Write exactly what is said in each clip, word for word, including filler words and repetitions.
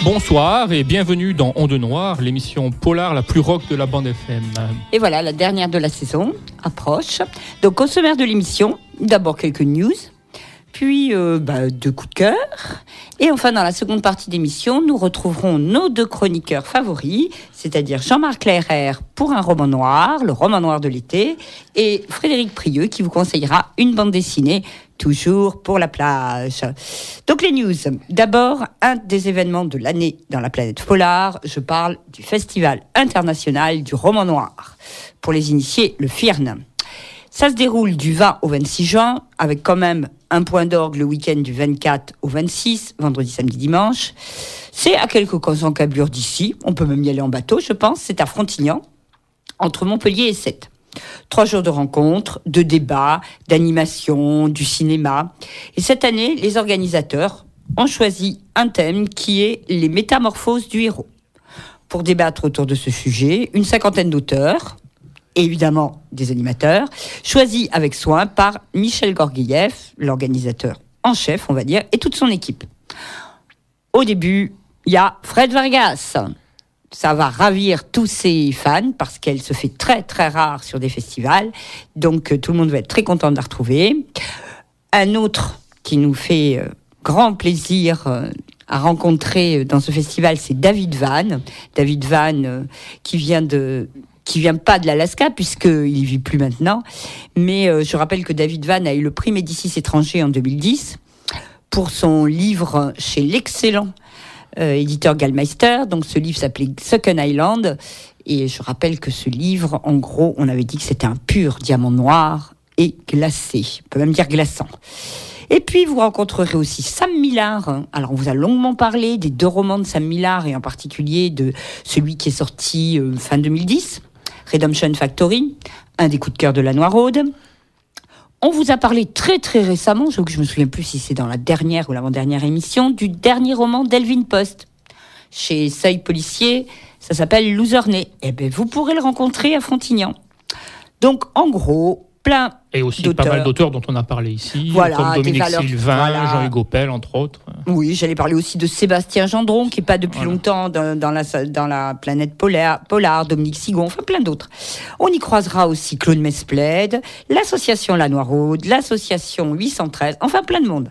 Bonsoir et bienvenue dans Onde Noire, l'émission polar la plus rock de la bande F M. Et voilà, la dernière de la saison approche. Donc au sommaire de l'émission, d'abord quelques news, puis euh, bah, deux coups de cœur. Et enfin, dans la seconde partie d'émission, nous retrouverons nos deux chroniqueurs favoris, c'est-à-dire Jean-Marc Lehrer pour un roman noir, le roman noir de l'été, et Frédéric Prieux qui vous conseillera une bande dessinée, toujours pour la plage. Donc les news. D'abord, un des événements de l'année dans la planète polar, je parle du Festival international du roman noir. Pour les initiés, le F I R N. Ça se déroule du vingt au vingt-six juin, avec quand même un point d'orgue le week-end du vingt-quatre au vingt-six, vendredi, samedi, dimanche. C'est à quelques encablures d'ici, on peut même y aller en bateau, je pense. C'est à Frontignan, entre Montpellier et Sète. Trois jours de rencontres, de débats, d'animation, du cinéma. Et cette année, les organisateurs ont choisi un thème qui est les métamorphoses du héros. Pour débattre autour de ce sujet, une cinquantaine d'auteurs, et évidemment des animateurs, choisis avec soin par Michel Gorgueïev, l'organisateur en chef, on va dire, et toute son équipe. Au début, il y a Fred Vargas. Ça va ravir tous ses fans parce qu'elle se fait très très rare sur des festivals. Donc tout le monde va être très content de la retrouver. Un autre qui nous fait euh, grand plaisir euh, à rencontrer dans ce festival, c'est David Van. David Van euh, qui vient de... qui vient pas de l'Alaska, puisqu'il y vit plus maintenant. Mais euh, je rappelle que David Van a eu le prix Médicis étranger en deux mille dix pour son livre chez l'excellent euh, éditeur Gallmeister. Donc ce livre s'appelait Sunken Island. Et je rappelle que ce livre, en gros, on avait dit que c'était un pur diamant noir et glacé. On peut même dire glaçant. Et puis, vous rencontrerez aussi Sam Millar. Alors, on vous a longuement parlé des deux romans de Sam Millar, et en particulier de celui qui est sorti euh, fin deux mille dix, Redemption Factory, un des coups de cœur de la Noiraude. On vous a parlé très très récemment, je ne me souviens plus si c'est dans la dernière ou l'avant-dernière émission, du dernier roman d'Elvin Post. Chez Seuil Policier, ça s'appelle Loserné. Eh bien, vous pourrez le rencontrer à Frontignan. Donc, en gros... plein et aussi d'auteurs. Pas mal d'auteurs dont on a parlé ici, voilà, comme Dominique valeurs, Sylvain, voilà. Jean-Hugo Pell, entre autres. Oui, j'allais parler aussi de Sébastien Gendron, qui n'est pas depuis voilà. longtemps dans, dans, la, dans la planète polaire, Polar, Dominique Sigon, enfin plein d'autres. On y croisera aussi Claude Mesplède, l'association La Noiraude, l'association huit cent treize, enfin plein de monde.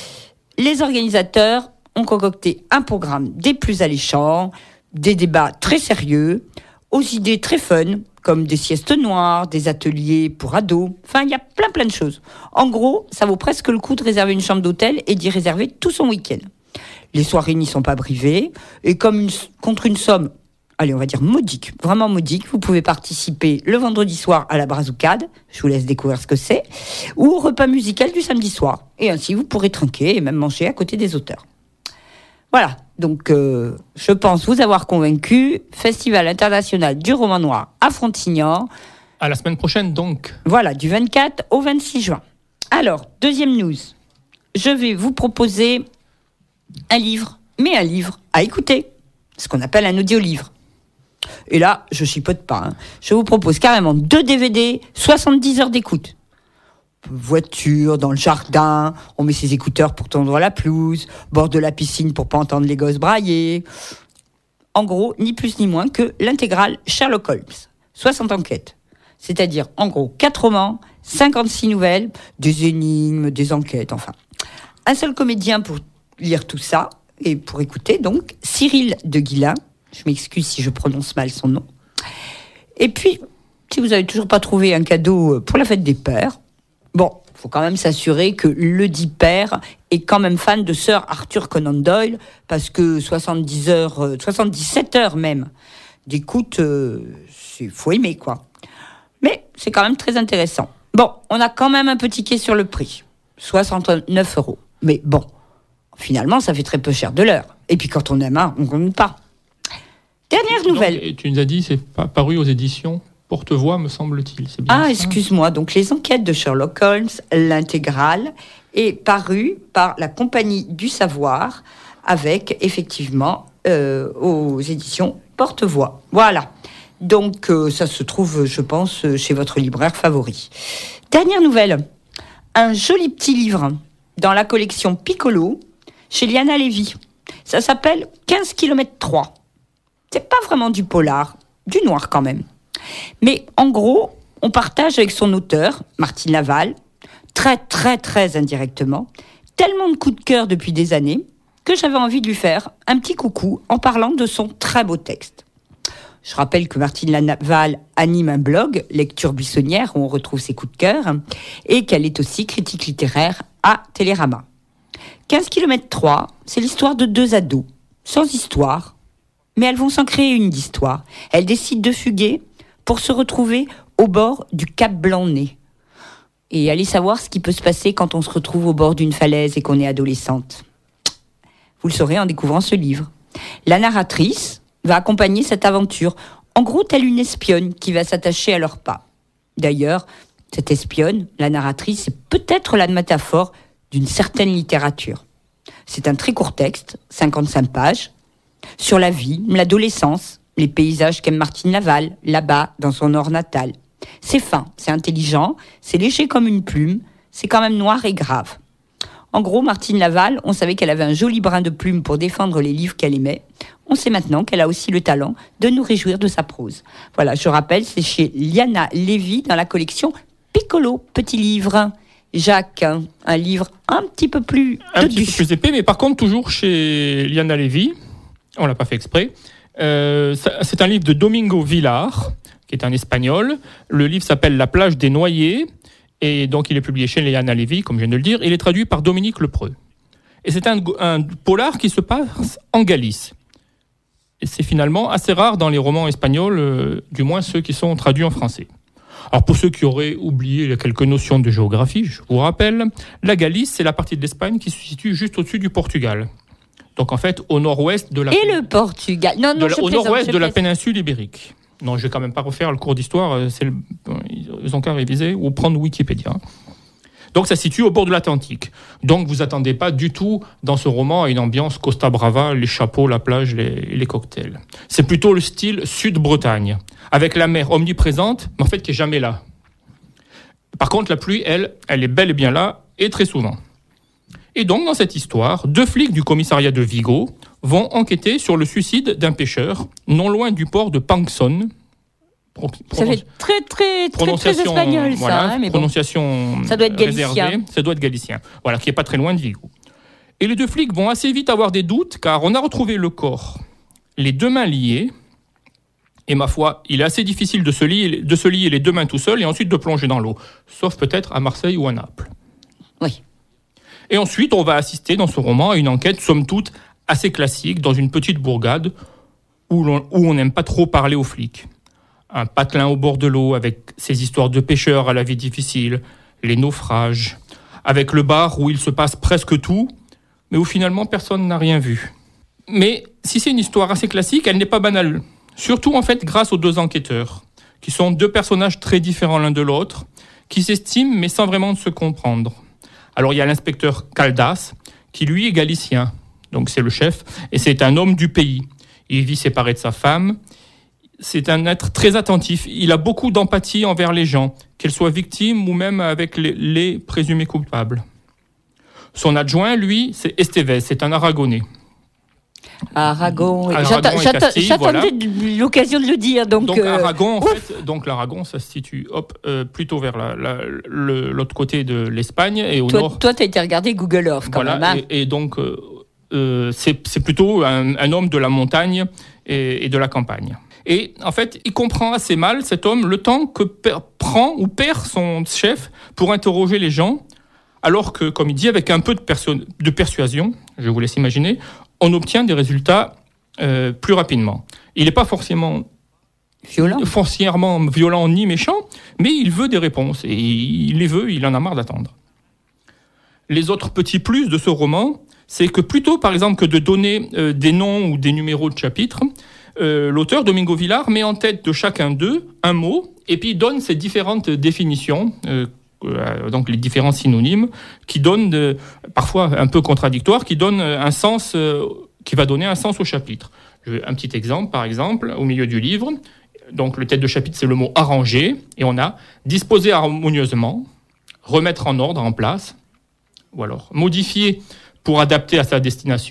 Les organisateurs ont concocté un programme des plus alléchants, des débats très sérieux, aux idées très fun, comme des siestes noires, des ateliers pour ados. Enfin, il y a plein plein de choses. En gros, ça vaut presque le coup de réserver une chambre d'hôtel et d'y réserver tout son week-end. Les soirées n'y sont pas privées. Et comme une, contre une somme, allez, on va dire modique, vraiment modique, vous pouvez participer le vendredi soir à la Brazucade, je vous laisse découvrir ce que c'est, ou au repas musical du samedi soir. Et ainsi, vous pourrez trinquer et même manger à côté des auteurs. Voilà, donc euh, je pense vous avoir convaincu. Festival international du roman noir à Frontignan. À la semaine prochaine donc. Voilà, du vingt-quatre au vingt-six juin. Alors, deuxième news. Je vais vous proposer un livre, mais un livre à écouter. Ce qu'on appelle un audio-livre. Et là, je chipote pas. Hein. Je vous propose carrément deux D V D, soixante-dix heures d'écoute. Voiture, dans le jardin, on met ses écouteurs pour tondre la pelouse, bord de la piscine pour pas entendre les gosses brailler. En gros, ni plus ni moins que l'intégrale Sherlock Holmes. soixante enquêtes. C'est-à-dire, en gros, quatre romans, cinquante-six nouvelles, des énigmes, des enquêtes, enfin. Un seul comédien pour lire tout ça, et pour écouter, donc, Cyril de Guillain. Je m'excuse si je prononce mal son nom. Et puis, si vous n'avez toujours pas trouvé un cadeau pour la fête des pères, bon, il faut quand même s'assurer que le dit père est quand même fan de Sir Arthur Conan Doyle, parce que soixante-dix heures, euh, soixante-dix-sept heures même d'écoute, euh, c'est faut aimer, quoi. Mais c'est quand même très intéressant. Bon, on a quand même un petit quai sur le prix, soixante-neuf euros. Mais bon, finalement, ça fait très peu cher de l'heure. Et puis quand on aime un, on ne compte pas. Dernière nouvelle. Donc, tu nous as dit, c'est paru aux éditions Porte-Voix, me semble-t-il. C'est bien ah, ça. Excuse-moi. Donc, les enquêtes de Sherlock Holmes, l'intégrale, est parue par la Compagnie du Savoir, avec, effectivement, euh, aux éditions Porte-Voix. Voilà. Donc, euh, ça se trouve, je pense, chez votre libraire favori. Dernière nouvelle. Un joli petit livre dans la collection Piccolo, chez Liana Lévy. Ça s'appelle quinze kilomètres trois. C'est pas vraiment du polar, du noir quand même. Mais en gros, on partage avec son auteur, Martine Laval, très très très indirectement, tellement de coups de cœur depuis des années que j'avais envie de lui faire un petit coucou en parlant de son très beau texte. Je rappelle que Martine Laval anime un blog, Lecture Buissonnière, où on retrouve ses coups de cœur, et qu'elle est aussi critique littéraire à Télérama. quinze kilomètres trois, c'est l'histoire de deux ados, sans histoire, mais elles vont s'en créer une d'histoire. Elles décident de fuguer pour se retrouver au bord du Cap Blanc-Nez. Et aller savoir ce qui peut se passer quand on se retrouve au bord d'une falaise et qu'on est adolescente. Vous le saurez en découvrant ce livre. La narratrice va accompagner cette aventure, en gros telle une espionne qui va s'attacher à leurs pas. D'ailleurs, cette espionne, la narratrice, c'est peut-être la métaphore d'une certaine littérature. C'est un très court texte, cinquante-cinq pages, sur la vie, l'adolescence, les paysages qu'aime Martine Laval, là-bas, dans son nord natal. C'est fin, c'est intelligent, c'est léger comme une plume, c'est quand même noir et grave. En gros, Martine Laval, on savait qu'elle avait un joli brin de plume pour défendre les livres qu'elle aimait. On sait maintenant qu'elle a aussi le talent de nous réjouir de sa prose. Voilà, je rappelle, c'est chez Liana Lévy dans la collection Piccolo, petit livre. Jacques, un livre un petit peu plus un petit peu plus épais, mais par contre toujours chez Liana Lévy. On l'a pas fait exprès. Euh, c'est un livre de Domingo Villar, qui est un Espagnol. Le livre s'appelle La plage des Noyers, et donc il est publié chez Liana Lévy, comme je viens de le dire. Il est traduit par Dominique Lepreux. Et c'est un, un polar qui se passe en Galice. Et c'est finalement assez rare dans les romans espagnols, euh, du moins ceux qui sont traduits en français. Alors pour ceux qui auraient oublié quelques notions de géographie, je vous rappelle, la Galice, c'est la partie de l'Espagne qui se situe juste au-dessus du Portugal. Donc en fait, au nord-ouest de la... Et le Portugal non, non, de la, Au nord-ouest de la péninsule ibérique. Non, je ne vais quand même pas refaire le cours d'histoire, c'est le, ils ont qu'à réviser ou prendre Wikipédia. Donc ça se situe au bord de l'Atlantique. Donc vous attendez pas du tout dans ce roman à une ambiance Costa Brava, les chapeaux, la plage, les, les cocktails. C'est plutôt le style Sud-Bretagne, avec la mer omniprésente, mais en fait qui est jamais là. Par contre, la pluie, elle, elle est bel et bien là, et très souvent. Et donc, dans cette histoire, deux flics du commissariat de Vigo vont enquêter sur le suicide d'un pêcheur, non loin du port de Pangson. Pro- ça fait très, très, très, très espagnol, voilà, ça. Hein, mais prononciation bon. Ça doit être galicien. Réservée, ça doit être galicien. Voilà, qui n'est pas très loin de Vigo. Et les deux flics vont assez vite avoir des doutes, car on a retrouvé le corps, les deux mains liées. Et ma foi, il est assez difficile de se lier, de se lier les deux mains tout seul et ensuite de plonger dans l'eau. Sauf peut-être à Marseille ou à Naples. Oui. Et ensuite, on va assister dans ce roman à une enquête, somme toute, assez classique, dans une petite bourgade où, l'on, où on n'aime pas trop parler aux flics. Un patelin au bord de l'eau, avec ses histoires de pêcheurs à la vie difficile, les naufrages, avec le bar où il se passe presque tout, mais où finalement personne n'a rien vu. Mais si c'est une histoire assez classique, elle n'est pas banale. Surtout, en fait, grâce aux deux enquêteurs, qui sont deux personnages très différents l'un de l'autre, qui s'estiment mais sans vraiment se comprendre. Alors il y a l'inspecteur Caldas, qui lui est galicien, donc c'est le chef, et c'est un homme du pays. Il vit séparé de sa femme, c'est un être très attentif, il a beaucoup d'empathie envers les gens, qu'elles soient victimes ou même avec les, les présumés coupables. Son adjoint, lui, c'est Estevez, c'est un Aragonais. Aragon, Aragon j'attends, et j'attends, Castille, j'attendais voilà. l'occasion de le dire. Donc, donc euh, Aragon, en fait, donc l'Aragon, ça se situe hop, euh, plutôt vers la, la, le, l'autre côté de l'Espagne et au toi, nord. Toi, tu as été regarder Google Earth quand voilà, même. Hein. et, et donc, euh, euh, c'est, c'est plutôt un, un homme de la montagne et, et de la campagne. Et en fait, il comprend assez mal, cet homme, le temps que per, prend ou perd son chef pour interroger les gens, alors que, comme il dit, avec un peu de, perso- de persuasion, je vous laisse imaginer, on obtient des résultats euh, plus rapidement. Il n'est pas forcément violent. foncièrement violent ni méchant, mais il veut des réponses, et il les veut, il en a marre d'attendre. Les autres petits plus de ce roman, c'est que plutôt, par exemple, que de donner euh, des noms ou des numéros de chapitres, euh, l'auteur, Domingo Villar, met en tête de chacun d'eux un mot, et puis donne ses différentes définitions, euh, euh, donc les différents synonymes, qui donnent, euh, parfois un peu contradictoires, qui donnent un sens, euh, qui va donner un sens au chapitre. Un petit exemple, par exemple, au milieu du livre, donc le tête de chapitre, c'est le mot « arranger », et on a « disposer harmonieusement »,« remettre en ordre, en place », ou alors « modifier pour adapter à sa destination »,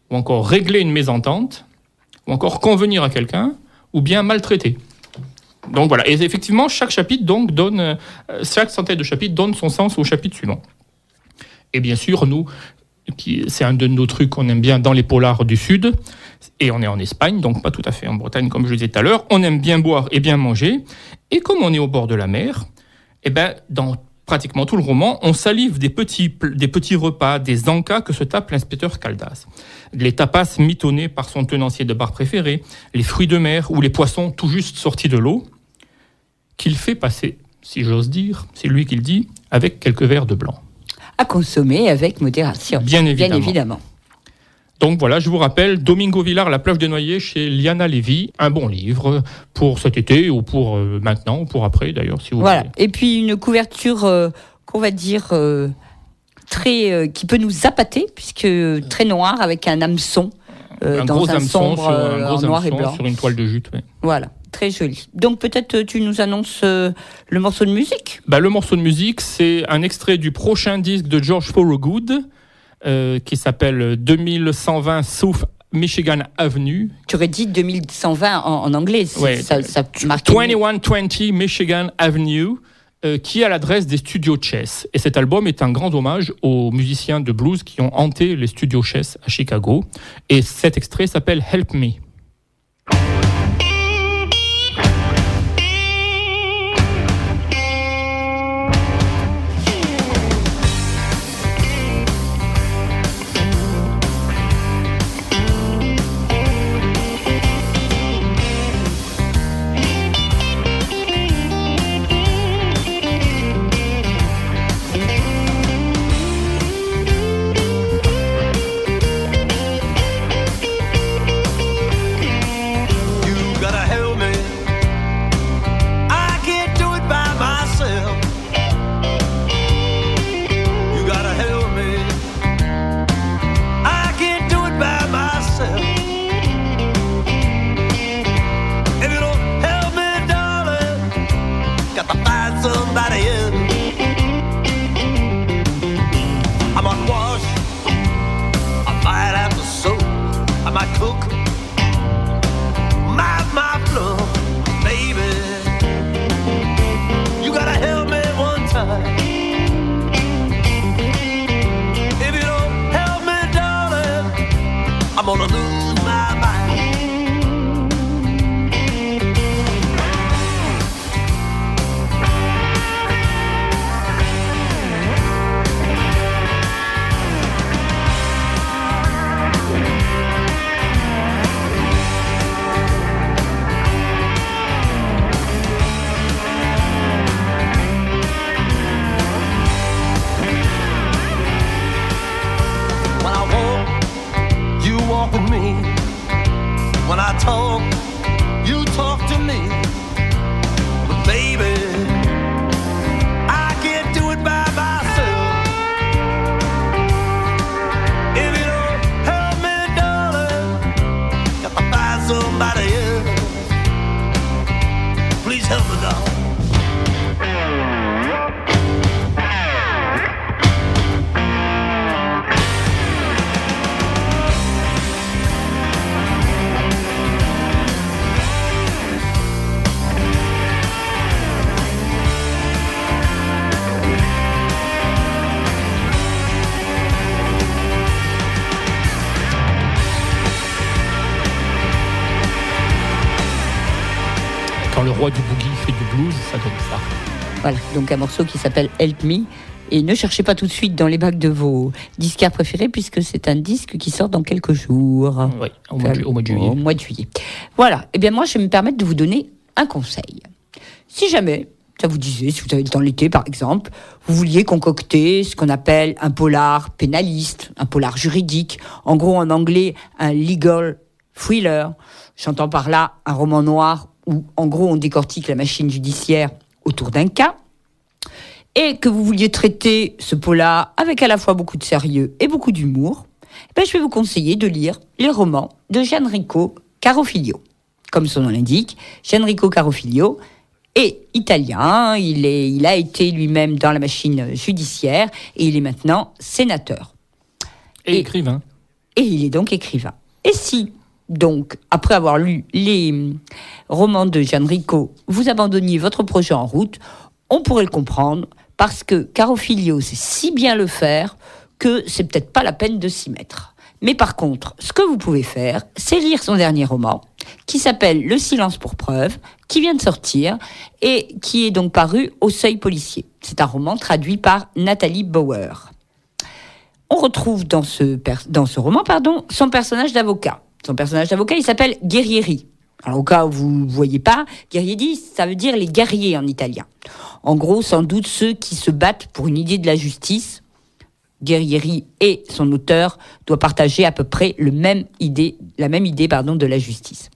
ou encore régler une mésentente, ou encore convenir à quelqu'un, ou bien maltraiter. Donc voilà, et effectivement, chaque chapitre donc donne, euh, chaque centaine de chapitres donne son sens au chapitre suivant. Et bien sûr, nous, qui, c'est un de nos trucs qu'on aime bien dans les polars du Sud, et on est en Espagne, donc pas tout à fait en Bretagne, comme je le disais tout à l'heure, on aime bien boire et bien manger, et comme on est au bord de la mer, eh ben, dans pratiquement tout le roman, on salive des petits, des petits repas, des encas que se tape l'inspecteur Caldas. Les tapas mitonnés par son tenancier de bar préféré, les fruits de mer ou les poissons tout juste sortis de l'eau, qu'il fait passer, si j'ose dire, c'est lui qui le dit, avec quelques verres de blanc. À consommer avec modération. Bien évidemment. Bien évidemment. Donc voilà, je vous rappelle, Domingo Villar, La plage des Noyers, chez Liana Lévy, un bon livre pour cet été ou pour euh, maintenant ou pour après d'ailleurs, si vous voilà. voulez. Et puis une couverture euh, qu'on va dire euh, très, euh, qui peut nous appâter, puisque très noire avec un hameçon euh, un dans gros un hameçon sombre sur, un euh, gros en noir et hameçon blanc. sur une toile de jute. Ouais. Voilà, très joli. Donc peut-être tu nous annonces euh, le morceau de musique. Bah, le morceau de musique, c'est un extrait du prochain disque de George Thorogood, euh, qui s'appelle deux mille cent vingt South Michigan Avenue. Tu aurais dit deux mille cent vingt en, en anglais, Ouais, ça, ça marque. vingt et un vingt Michigan Avenue, euh, qui est à l'adresse des studios Chess. Et cet album est un grand hommage aux musiciens de blues qui ont hanté les studios Chess à Chicago. Et cet extrait s'appelle Help Me. Quand le roi du boogie fait du blues, ça donne ça. Voilà, donc un morceau qui s'appelle Help Me. Et ne cherchez pas tout de suite dans les bacs de vos disquaires préférés, puisque c'est un disque qui sort dans quelques jours. Oui, au mois, de, au mois de juillet. Au mois de juillet. Voilà, eh bien moi je vais me permettre de vous donner un conseil. Si jamais, ça vous disait, si vous avez dans l'été par exemple, vous vouliez concocter ce qu'on appelle un polar pénaliste, un polar juridique, en gros en anglais un legal thriller, j'entends par là un roman noir où en gros on décortique la machine judiciaire autour d'un cas, et que vous vouliez traiter ce polar avec à la fois beaucoup de sérieux et beaucoup d'humour, ben je vais vous conseiller de lire les romans de Gianrico Carofiglio. Comme son nom l'indique, Gianrico Carofiglio est italien, il, est, il a été lui-même dans la machine judiciaire et il est maintenant sénateur. Et, et écrivain. et il est donc écrivain. Et si, donc, après avoir lu les romans de Gianrico, vous abandonniez votre projet en route, on pourrait le comprendre, parce que Caro Figlio sait si bien le faire que c'est peut-être pas la peine de s'y mettre. Mais par contre, ce que vous pouvez faire, c'est lire son dernier roman, qui s'appelle Le silence pour preuve, qui vient de sortir et qui est donc paru au Seuil policier. C'est un roman traduit par Nathalie Bauer. On retrouve dans ce, per- dans ce roman pardon, son personnage d'avocat. Son personnage d'avocat, il s'appelle Guerrieri. Alors au cas où vous ne voyez pas, Guerrieri, ça veut dire les guerriers en italien. En gros, sans doute ceux qui se battent pour une idée de la justice. Guerrieri et son auteur doivent partager à peu près le même idée, la même idée pardon, de la justice.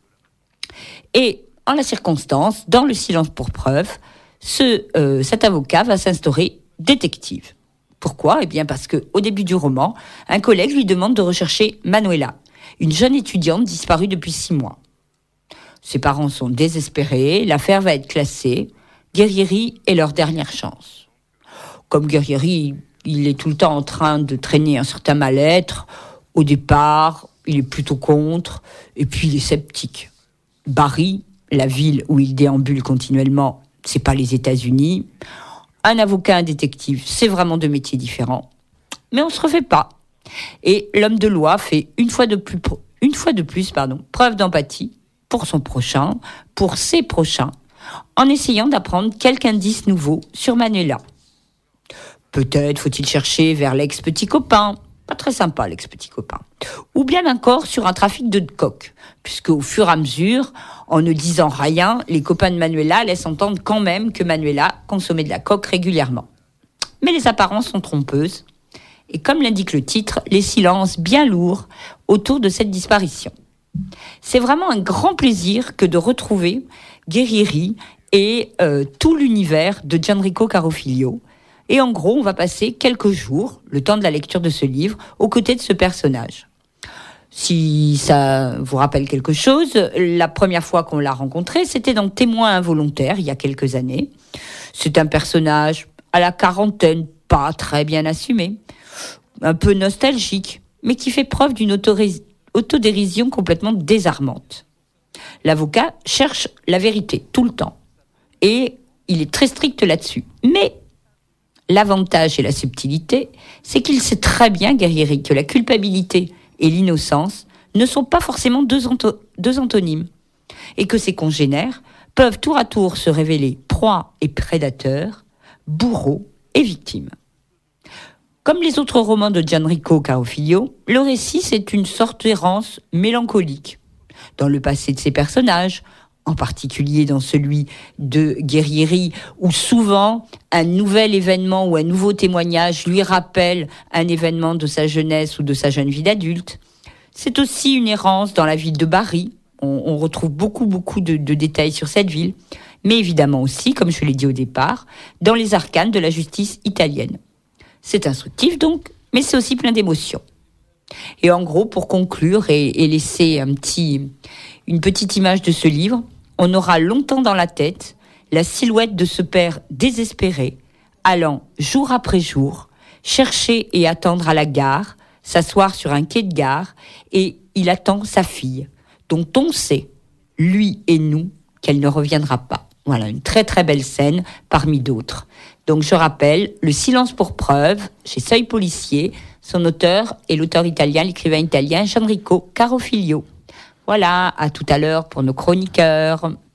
Et en la circonstance, dans Le silence pour preuve, ce, euh, cet avocat va s'instaurer détective. Pourquoi ? Eh bien parce qu'au début du roman, un collègue lui demande de rechercher Manuela, une jeune étudiante disparue depuis six mois. Ses parents sont désespérés, l'affaire va être classée. Guerrieri est leur dernière chance. Comme Guerrieri, il est tout le temps en train de traîner un certain mal-être. Au départ, il est plutôt contre, et puis il est sceptique. Bari, la ville où il déambule continuellement, c'est pas les États-Unis. Un avocat, un détective, c'est vraiment deux métiers différents. Mais on se refait pas. Et l'homme de loi fait une fois de plus, une fois de plus, pardon, preuve d'empathie pour son prochain, pour ses prochains, en essayant d'apprendre quelques indices nouveaux sur Manuela. Peut-être faut-il chercher vers l'ex-petit copain, pas très sympa l'ex-petit copain, ou bien encore sur un trafic de coke, puisque au fur et à mesure, en ne disant rien, les copains de Manuela laissent entendre quand même que Manuela consommait de la coke régulièrement. Mais les apparences sont trompeuses, et comme l'indique le titre, les silences bien lourds autour de cette disparition. C'est vraiment un grand plaisir que de retrouver Guerrieri et euh, tout l'univers de Gianrico Caro Figlio. Et en gros, on va passer quelques jours, le temps de la lecture de ce livre, aux côtés de ce personnage. Si ça vous rappelle quelque chose, la première fois qu'on l'a rencontré, c'était dans Témoin involontaire, il y a quelques années. C'est un personnage à la quarantaine, pas très bien assumé, un peu nostalgique, mais qui fait preuve d'une autoré- autodérision complètement désarmante. L'avocat cherche la vérité tout le temps, et il est très strict là-dessus. Mais l'avantage et la subtilité, c'est qu'il sait très bien, Guerrieri, que la culpabilité et l'innocence ne sont pas forcément deux, anto- deux antonymes, et que ses congénères peuvent tour à tour se révéler proies et prédateurs, bourreaux et victimes. Comme les autres romans de Gianrico Caro Figlio, le récit, c'est une sorte d'errance mélancolique dans le passé de ses personnages, en particulier dans celui de Guerrieri, où souvent un nouvel événement ou un nouveau témoignage lui rappelle un événement de sa jeunesse ou de sa jeune vie d'adulte. C'est aussi une errance dans la ville de Bari. On, on retrouve beaucoup, beaucoup de, de détails sur cette ville, mais évidemment aussi, comme je l'ai dit au départ, dans les arcanes de la justice italienne. C'est instructif donc, mais c'est aussi plein d'émotions. Et en gros, pour conclure et, et laisser un petit, une petite image de ce livre, on aura longtemps dans la tête la silhouette de ce père désespéré, allant jour après jour, chercher et attendre à la gare, s'asseoir sur un quai de gare, et il attend sa fille, dont on sait, lui et nous, qu'elle ne reviendra pas. Voilà, une très très belle scène parmi d'autres. Donc je rappelle, Le silence pour preuve, chez Seuil policier, son auteur est l'auteur italien, l'écrivain italien Gianrico Caro Figlio. Voilà, à tout à l'heure pour nos chroniqueurs.